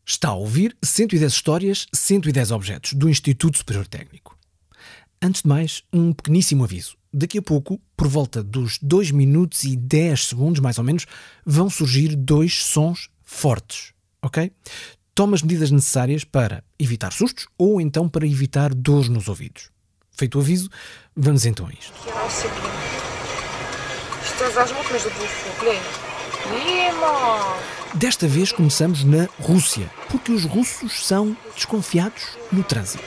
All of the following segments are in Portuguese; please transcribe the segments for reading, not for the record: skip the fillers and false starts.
Está a ouvir 110 histórias, 110 objetos, do Instituto Superior Técnico. Antes de mais, um pequeníssimo aviso. Daqui a pouco, por volta dos 2 minutos e 10 segundos, mais ou menos, vão surgir 2 sons fortes, ok? Toma as medidas necessárias para evitar sustos ou então para evitar dores nos ouvidos. Feito o aviso, vamos então a isto. Desta vez começamos na Rússia, porque os russos são desconfiados no trânsito.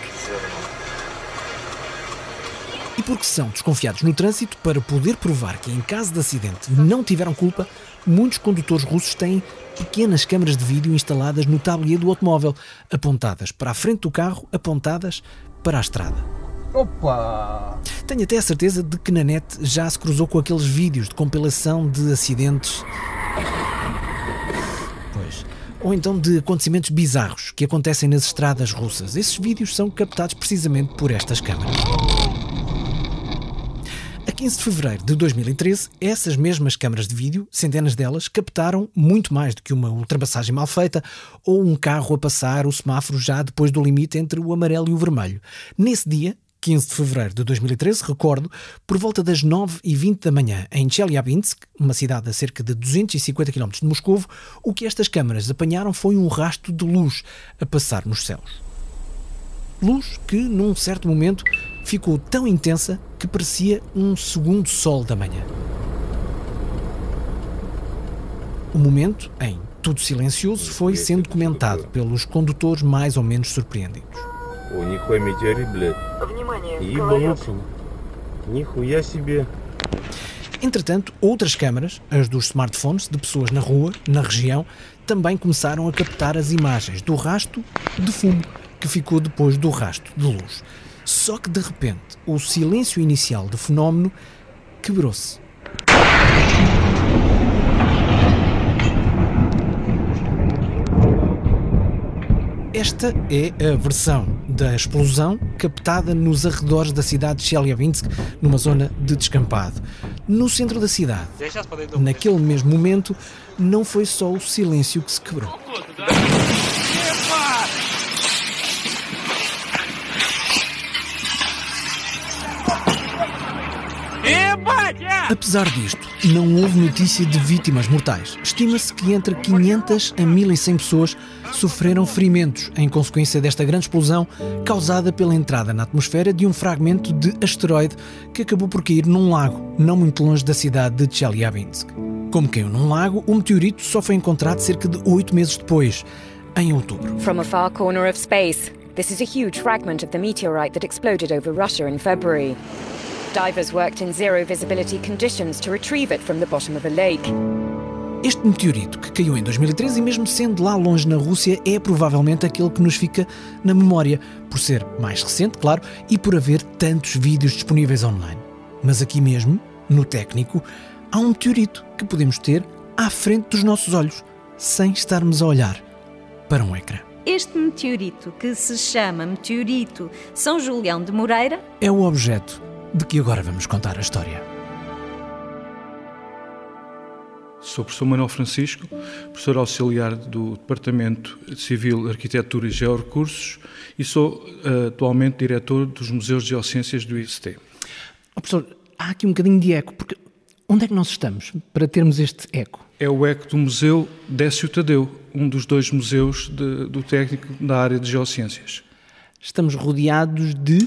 E porque são desconfiados no trânsito, para poder provar que em caso de acidente não tiveram culpa, muitos condutores russos têm pequenas câmaras de vídeo instaladas no tablier do automóvel, apontadas para a frente do carro, apontadas para a estrada. Opa! Tenho até a certeza de que na net já se cruzou com aqueles vídeos de compilação de acidentes... ou então de acontecimentos bizarros que acontecem nas estradas russas. Esses vídeos são captados precisamente por estas câmaras. A 15 de fevereiro de 2013, essas mesmas câmaras de vídeo, centenas delas, captaram muito mais do que uma ultrapassagem mal feita ou um carro a passar o semáforo já depois do limite entre o amarelo e o vermelho. Nesse dia, 15 de fevereiro de 2013, recordo, por volta das 9h20 da manhã, em Chelyabinsk, uma cidade a cerca de 250 km de Moscovo, o que estas câmaras apanharam foi um rasto de luz a passar nos céus. Luz que, num certo momento, ficou tão intensa que parecia um segundo sol da manhã. O momento, em tudo silencioso, foi sendo comentado pelos condutores mais ou menos surpreendidos. Entretanto, outras câmaras, as dos smartphones de pessoas na rua, na região, também começaram a captar as imagens do rasto de fumo que ficou depois do rasto de luz. Só que, de repente, o silêncio inicial do fenómeno quebrou-se. Esta é a versão da explosão captada nos arredores da cidade de Chelyabinsk, numa zona de descampado. No centro da cidade, naquele mesmo momento, não foi só o silêncio que se quebrou. Apesar disto, não houve notícia de vítimas mortais. Estima-se que entre 500 a 1.100 pessoas sofreram ferimentos em consequência desta grande explosão causada pela entrada na atmosfera de um fragmento de asteroide que acabou por cair num lago, não muito longe da cidade de Chelyabinsk. Como caiu num lago, o meteorito só foi encontrado cerca de 8 meses depois, em outubro. From a far corner of space, this is a huge fragment of the meteorite that exploded over Russia in February. Divers worked in zero visibility conditions to retrieve it from the bottom of a lake. Este meteorito, que caiu em 2013 e mesmo sendo lá longe na Rússia, é provavelmente aquele que nos fica na memória, por ser mais recente, claro, e por haver tantos vídeos disponíveis online. Mas aqui mesmo, no técnico, há um meteorito que podemos ter à frente dos nossos olhos, sem estarmos a olhar para um ecrã. Este meteorito, que se chama Meteorito São Julião de Moreira, é o objeto de que agora vamos contar a história. Sou o professor Manuel Francisco, professor auxiliar do Departamento de Civil, Arquitetura e Georrecursos e sou atualmente diretor dos Museus de Geociências do ICT. Professor, há aqui um bocadinho de eco, porque onde é que nós estamos para termos este eco? É o eco do Museu Décio Tadeu, um dos 2 museus do técnico da área de Geociências. Estamos rodeados de...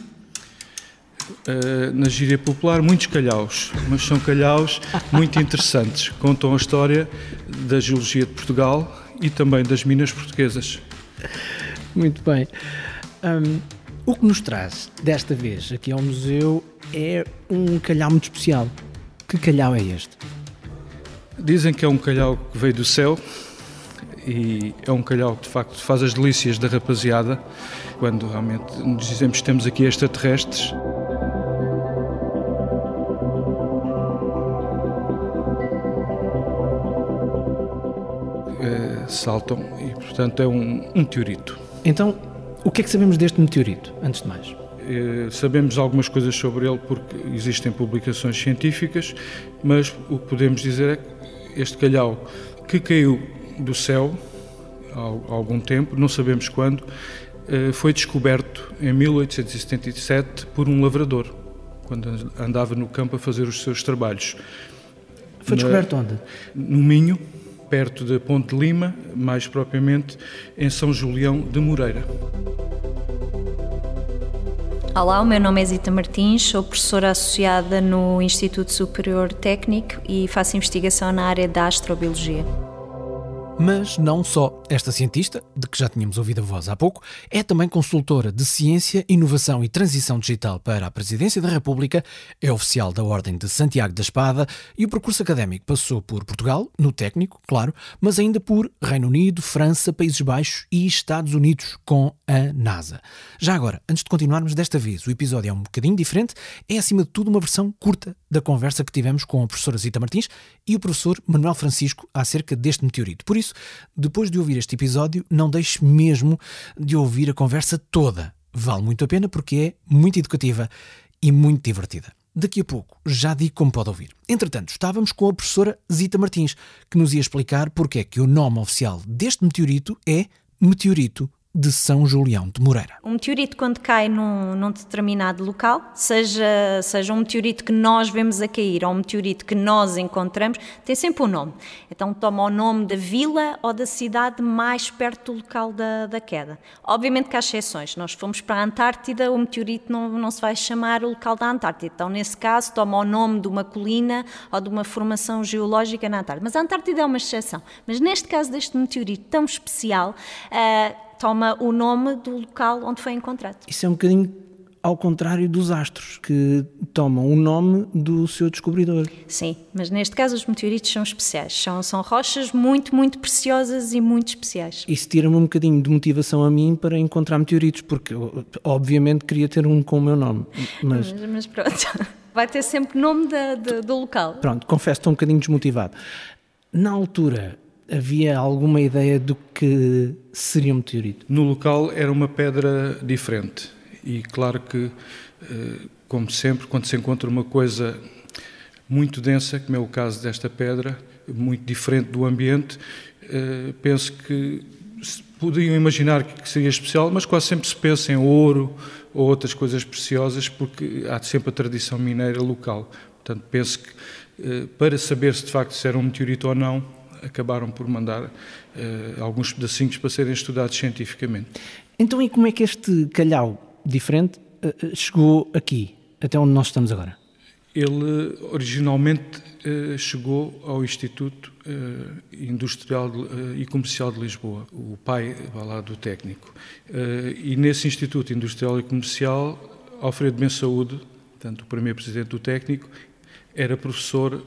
na gíria popular, muitos calhaus, mas são calhaus muito interessantes. Contam a história da geologia de Portugal e também das minas portuguesas. Muito bem. O que nos traz desta vez aqui ao museu é um calhau muito especial. Que calhau é este? Dizem que é um calhau que veio do céu e é um calhau que de facto faz as delícias da rapaziada quando realmente nos dizemos que temos aqui extraterrestres. Saltam e, portanto, é um meteorito. Então, o que é que sabemos deste meteorito, antes de mais? Sabemos algumas coisas sobre ele porque existem publicações científicas, mas o que podemos dizer é que este calhau que caiu do céu há algum tempo, não sabemos quando, foi descoberto em 1877 por um lavrador, quando andava no campo a fazer os seus trabalhos. Foi descoberto onde? No Minho, perto da Ponte de Lima, mais propriamente em São Julião de Moreira. Olá, o meu nome é Zita Martins, sou professora associada no Instituto Superior Técnico e faço investigação na área da astrobiologia. Mas não só. Esta cientista, de que já tínhamos ouvido a voz há pouco, é também consultora de Ciência, Inovação e Transição Digital para a Presidência da República, é oficial da Ordem de Santiago da Espada e o percurso académico passou por Portugal, no técnico, claro, mas ainda por Reino Unido, França, Países Baixos e Estados Unidos, com a NASA. Já agora, antes de continuarmos desta vez, o episódio é um bocadinho diferente, é acima de tudo uma versão curta da conversa que tivemos com a professora Zita Martins e o professor Manuel Francisco acerca deste meteorito. Por isso, depois de ouvir este episódio, não deixe mesmo de ouvir a conversa toda. Vale muito a pena porque é muito educativa e muito divertida. Daqui a pouco já digo como pode ouvir. Entretanto, estávamos com a professora Zita Martins, que nos ia explicar porque é que o nome oficial deste meteorito é Meteorito de São Julião de Moreira. Um meteorito, quando cai num determinado local, seja um meteorito que nós vemos a cair ou um meteorito que nós encontramos, tem sempre um nome. Então toma o nome da vila ou da cidade mais perto do local da queda. Obviamente que há exceções. Nós fomos para a Antártida, o meteorito não se vai chamar o local da Antártida. Então, nesse caso, toma o nome de uma colina ou de uma formação geológica na Antártida. Mas a Antártida é uma exceção. Mas neste caso deste meteorito tão especial, toma o nome do local onde foi encontrado. Isso é um bocadinho ao contrário dos astros, que tomam o nome do seu descobridor. Sim, mas neste caso os meteoritos são especiais. São rochas muito, muito preciosas e muito especiais. Isso tira-me um bocadinho de motivação a mim para encontrar meteoritos, porque obviamente queria ter um com o meu nome. Mas pronto, vai ter sempre nome do local. Pronto, confesso, estou um bocadinho desmotivado. Na altura, havia alguma ideia do que seria um meteorito? No local era uma pedra diferente e claro que, como sempre, quando se encontra uma coisa muito densa, como é o caso desta pedra, muito diferente do ambiente, penso que podiam imaginar que seria especial, mas quase sempre se pensa em ouro ou outras coisas preciosas porque há sempre a tradição mineira local. Portanto, penso que para saber se de facto se era um meteorito ou não, acabaram por mandar alguns pedacinhos para serem estudados cientificamente. Então, e como é que este calhau diferente chegou aqui, até onde nós estamos agora? Ele originalmente chegou ao Instituto Industrial e Comercial de Lisboa, o pai lá do técnico. E nesse Instituto Industrial e Comercial, Alfredo Bensaúde, portanto, o primeiro presidente do técnico, era professor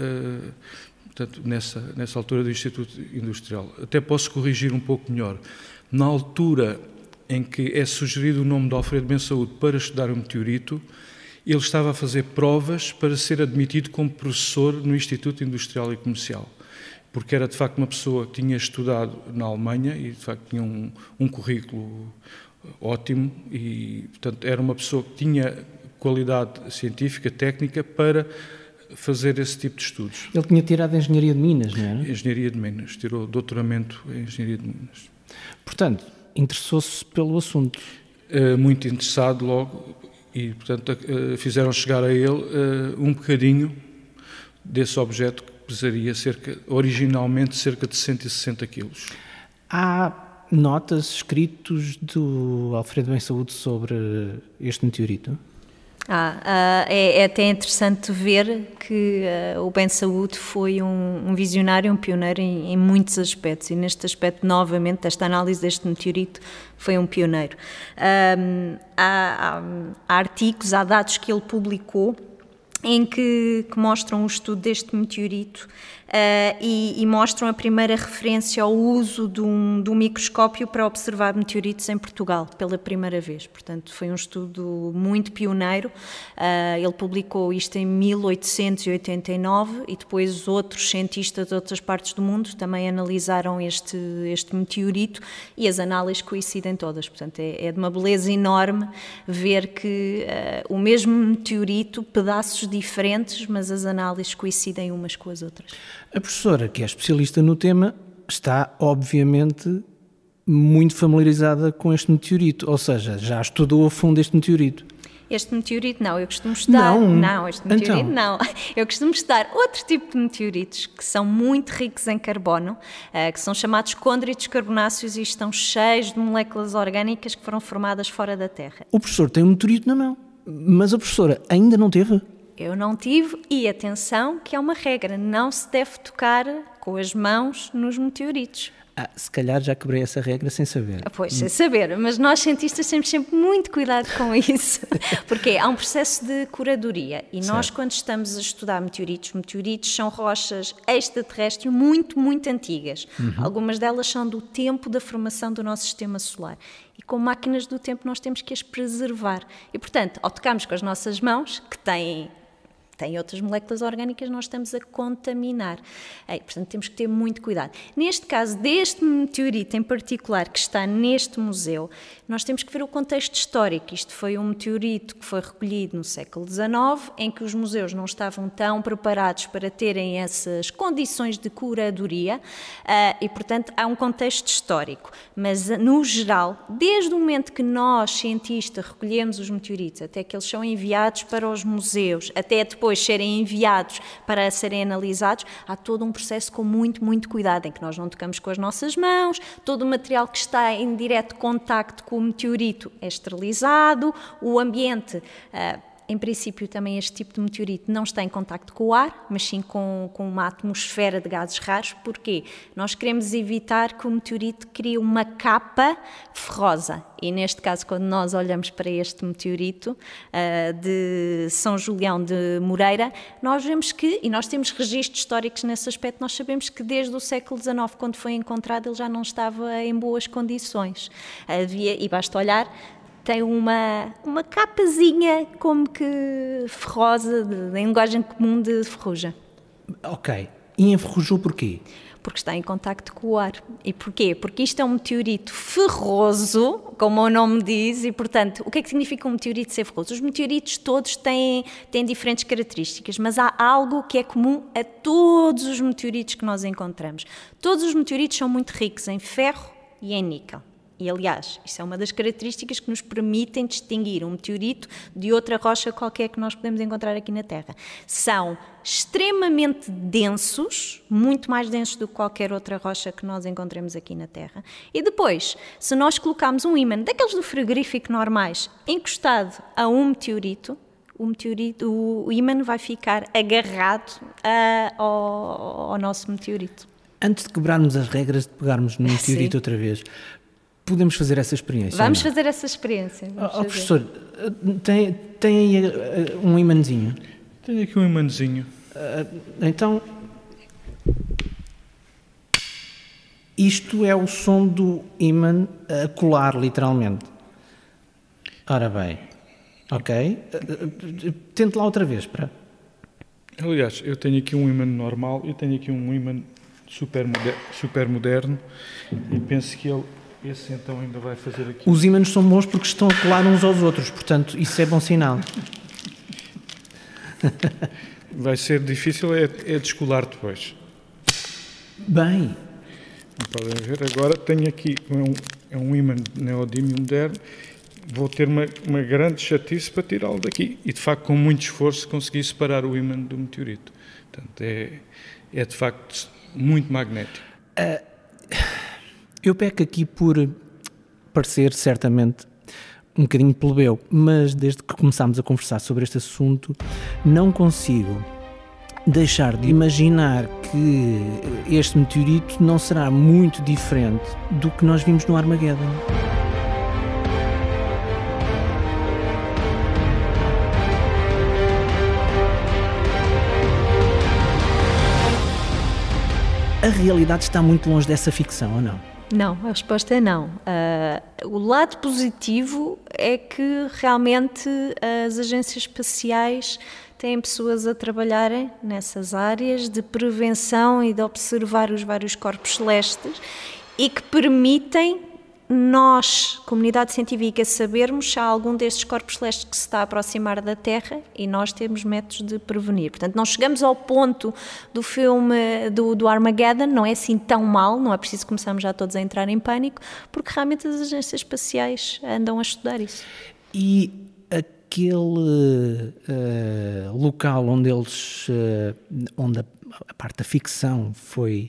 portanto, nessa altura do Instituto Industrial. Até posso corrigir um pouco melhor. Na altura em que é sugerido o nome de Alfredo Bensaúde para estudar o meteorito, ele estava a fazer provas para ser admitido como professor no Instituto Industrial e Comercial, porque era de facto uma pessoa que tinha estudado na Alemanha e de facto tinha um currículo ótimo e, portanto, era uma pessoa que tinha qualidade científica, técnica para fazer esse tipo de estudos. Ele tinha tirado Engenharia de Minas, não era? Engenharia de Minas, tirou doutoramento em Engenharia de Minas. Portanto, interessou-se pelo assunto. Muito interessado logo e, portanto, fizeram chegar a ele um bocadinho desse objeto que pesaria originalmente cerca de 160 quilos. Há notas, escritos do Alfredo Bensaúde sobre este meteorito? É até interessante ver que o Bensaúde foi um visionário, um pioneiro em muitos aspectos e neste aspecto, novamente, desta análise deste meteorito, foi um pioneiro. Há artigos, há dados que ele publicou em que mostram o estudo deste meteorito e mostram a primeira referência ao uso de um microscópio para observar meteoritos em Portugal, pela primeira vez. Portanto, foi um estudo muito pioneiro. Ele publicou isto em 1889 e depois outros cientistas de outras partes do mundo também analisaram este meteorito e as análises coincidem todas. Portanto, é de uma beleza enorme ver que o mesmo meteorito, pedaços diferentes, mas as análises coincidem umas com as outras. A professora, que é especialista no tema, está, obviamente, muito familiarizada com este meteorito, ou seja, já estudou a fundo este meteorito. Este meteorito não, eu costumo estudar... Não, este meteorito então. não. Eu costumo estudar outro tipo de meteoritos que são muito ricos em carbono, que são chamados condritos carbonáceos e estão cheios de moléculas orgânicas que foram formadas fora da Terra. O professor tem um meteorito na mão, mas a professora ainda não teve? Eu não tive, e atenção que é uma regra, não se deve tocar com as mãos nos meteoritos. Se calhar já quebrei essa regra sem saber. Pois, sem saber, mas nós cientistas temos sempre muito cuidado com isso, porque há um processo de curadoria e nós quando estamos a estudar meteoritos são rochas extraterrestres muito, muito antigas. Algumas delas são do tempo da formação do nosso sistema solar. E com máquinas do tempo nós temos que as preservar. E, portanto, ao tocarmos com as nossas mãos, que têm outras moléculas orgânicas, nós estamos a contaminar. Portanto, temos que ter muito cuidado. Neste caso, deste meteorito em particular que está neste museu, nós temos que ver o contexto histórico. Isto foi um meteorito que foi recolhido no século XIX, em que os museus não estavam tão preparados para terem essas condições de curadoria e, portanto, há um contexto histórico. Mas, no geral, desde o momento que nós, cientistas, recolhemos os meteoritos, até que eles são enviados para os museus, até depois serem enviados para serem analisados, há todo um processo com muito, muito cuidado, em que nós não tocamos com as nossas mãos, todo o material que está em direto contacto com o meteorito é esterilizado, o ambiente... Em princípio, também este tipo de meteorito não está em contacto com o ar, mas sim com uma atmosfera de gases raros. Porquê? Nós queremos evitar que o meteorito crie uma capa ferrosa. E neste caso, quando nós olhamos para este meteorito de São Julião de Moreira, nós vemos que, e nós temos registros históricos nesse aspecto, nós sabemos que desde o século XIX, quando foi encontrado, ele já não estava em boas condições. E basta olhar... Tem uma capazinha como que ferrosa, em linguagem comum de ferrugem. Ok. E enferrujou porquê? Porque está em contacto com o ar. E porquê? Porque isto é um meteorito ferroso, como o nome diz, e, portanto, o que é que significa um meteorito ser ferroso? Os meteoritos todos têm diferentes características, mas há algo que é comum a todos os meteoritos que nós encontramos. Todos os meteoritos são muito ricos em ferro e em níquel. E, aliás, isso é uma das características que nos permitem distinguir um meteorito de outra rocha qualquer que nós podemos encontrar aqui na Terra. São extremamente densos, muito mais densos do que qualquer outra rocha que nós encontremos aqui na Terra. E depois, se nós colocarmos um ímã daqueles do frigorífico normais encostado a um meteorito, o ímã vai ficar agarrado ao nosso meteorito. Antes de quebrarmos as regras de pegarmos no meteorito outra vez... Podemos fazer essa experiência? Vamos fazer essa experiência. Professor, tem aí um imãzinho? Tenho aqui um imãzinho. Então, isto é o som do ímã a colar, literalmente. Ora bem, ok. Tente lá outra vez, para. Aliás, eu tenho aqui um ímã normal e tenho aqui um ímã super moderno e penso que esse então ainda vai fazer aqui. Os ímãs são bons porque estão a colar uns aos outros, portanto, isso é bom sinal. Vai ser difícil é descolar depois. Bem. Podem ver, agora tenho aqui um ímã neodímio moderno. Vou ter uma grande chatice para tirá-lo daqui. E, de facto, com muito esforço, consegui separar o ímã do meteorito. Portanto, é de facto, muito magnético. Eu peco aqui por parecer, certamente, um bocadinho plebeu, mas desde que começámos a conversar sobre este assunto, não consigo deixar de imaginar que este meteorito não será muito diferente do que nós vimos no Armageddon. A realidade está muito longe dessa ficção, ou não? Não, a resposta é não. O lado positivo é que realmente as agências espaciais têm pessoas a trabalharem nessas áreas de prevenção e de observar os vários corpos celestes e que permitem nós, comunidade científica, sabermos se há algum destes corpos celestes que se está a aproximar da Terra e nós temos métodos de prevenir. Portanto, não chegamos ao ponto do filme do Armageddon, não é assim tão mal, não é preciso começarmos já todos a entrar em pânico, porque realmente as agências espaciais andam a estudar isso. E aquele local onde eles, onde a parte da ficção foi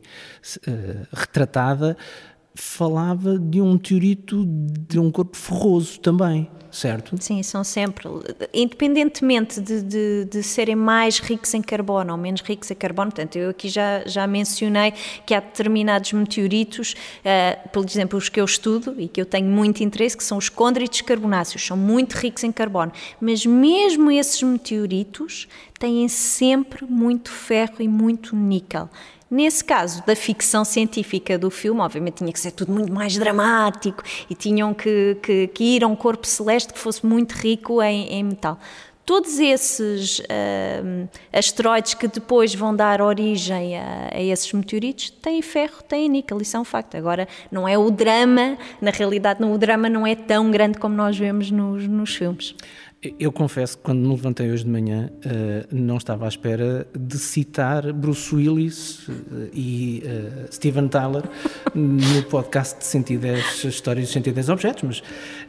retratada, falava de um meteorito de um corpo ferroso também, certo? Sim, são sempre, independentemente de serem mais ricos em carbono ou menos ricos em carbono, portanto, eu aqui já mencionei que há determinados meteoritos, por exemplo, os que eu estudo e que eu tenho muito interesse, que são os côndritos carbonáceos, são muito ricos em carbono, mas mesmo esses meteoritos têm sempre muito ferro e muito níquel. Nesse caso da ficção científica do filme, obviamente tinha que ser tudo muito mais dramático e tinham que ir a um corpo celeste que fosse muito rico em metal. Todos esses asteroides que depois vão dar origem a esses meteoritos têm ferro, têm níquel, isso é um facto. Agora, não é o drama, na realidade o drama não é tão grande como nós vemos nos filmes. Eu confesso que quando me levantei hoje de manhã não estava à espera de citar Bruce Willis e Steven Tyler no podcast de 110 histórias de 110 objetos, mas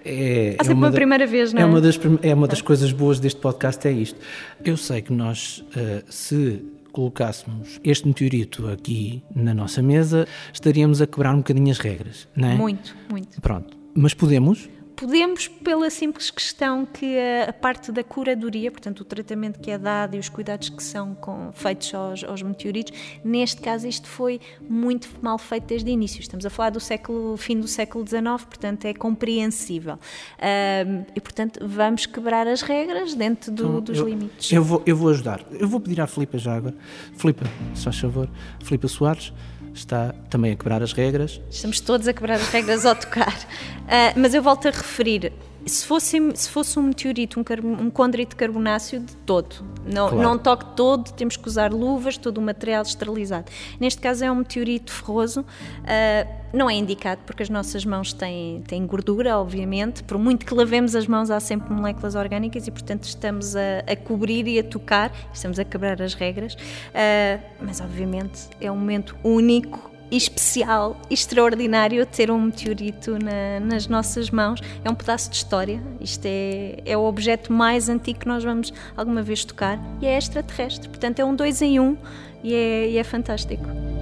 é uma primeira vez, não é? É uma das coisas boas deste podcast, é isto. Eu sei que nós, se colocássemos este meteorito aqui na nossa mesa, estaríamos a quebrar um bocadinho as regras, não é? Muito, muito. Pronto, mas podemos? Podemos, pela simples questão que a parte da curadoria, portanto o tratamento que é dado e os cuidados que são feitos aos meteoritos, neste caso isto foi muito mal feito desde o início. Estamos a falar do fim do século XIX, portanto é compreensível. E portanto vamos quebrar as regras dentro dos limites. Eu vou ajudar. Eu vou pedir à Filipa já agora. Filipa, se faz favor. Filipa Soares está também a quebrar as regras. Estamos todos a quebrar as regras ao tocar. Mas eu volto a referir, se fosse um meteorito, um côndrito carbonáceo de todo, não toque todo, temos que usar luvas, todo o material esterilizado. Neste caso é um meteorito ferroso, não é indicado porque as nossas mãos têm gordura, obviamente, por muito que lavemos as mãos há sempre moléculas orgânicas e portanto estamos a cobrir e a tocar, estamos a quebrar as regras, mas obviamente é um momento único, especial, extraordinário ter um meteorito nas nossas mãos. É um pedaço de história, isto é o objeto mais antigo que nós vamos alguma vez tocar e é extraterrestre, portanto é um 2 em 1 e é fantástico.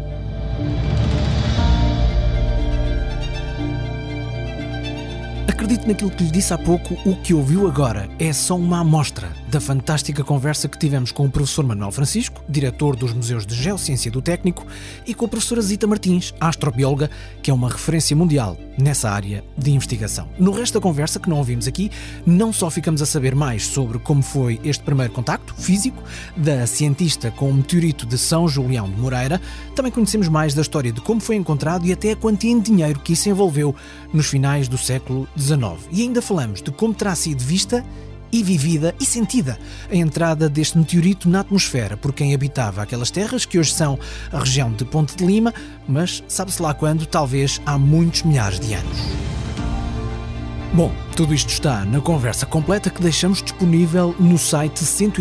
Acredito naquilo que lhe disse há pouco, o que ouviu agora é só uma amostra da fantástica conversa que tivemos com o professor Manuel Francisco, diretor dos Museus de Geociência do Técnico, e com a professora Zita Martins, astrobióloga, que é uma referência mundial nessa área de investigação. No resto da conversa, que não ouvimos aqui, não só ficamos a saber mais sobre como foi este primeiro contacto físico da cientista com o meteorito de São Julião de Moreira, também conhecemos mais da história de como foi encontrado e até a quantia em dinheiro que isso envolveu nos finais do século XIX. E ainda falamos de como terá sido vista e vivida e sentida a entrada deste meteorito na atmosfera por quem habitava aquelas terras que hoje são a região de Ponte de Lima, mas sabe-se lá quando, talvez há muitos milhares de anos. Bom, tudo isto está na conversa completa que deixamos disponível no site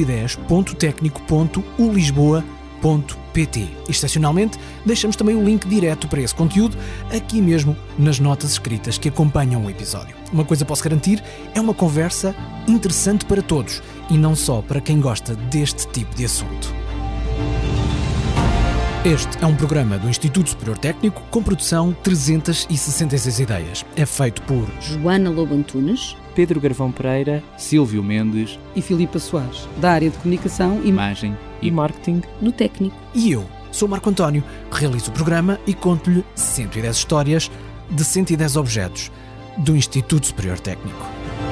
110.tecnico.ulisboa.pt. Excepcionalmente, deixamos também o link direto para esse conteúdo aqui mesmo nas notas escritas que acompanham o episódio. Uma coisa posso garantir, é uma conversa interessante para todos e não só para quem gosta deste tipo de assunto. Este é um programa do Instituto Superior Técnico com produção 366 ideias. É feito por Joana Lobo Antunes, Pedro Garvão Pereira, Silvio Mendes e Filipa Soares, da área de Comunicação, Imagem e Marketing do Técnico. E eu sou Marco António, realizo o programa e conto-lhe 110 histórias de 110 objetos do Instituto Superior Técnico.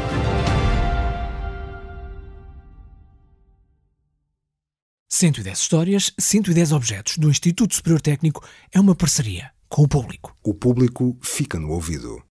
110 histórias, 110 objetos do Instituto Superior Técnico é uma parceria com o público. O público fica no ouvido.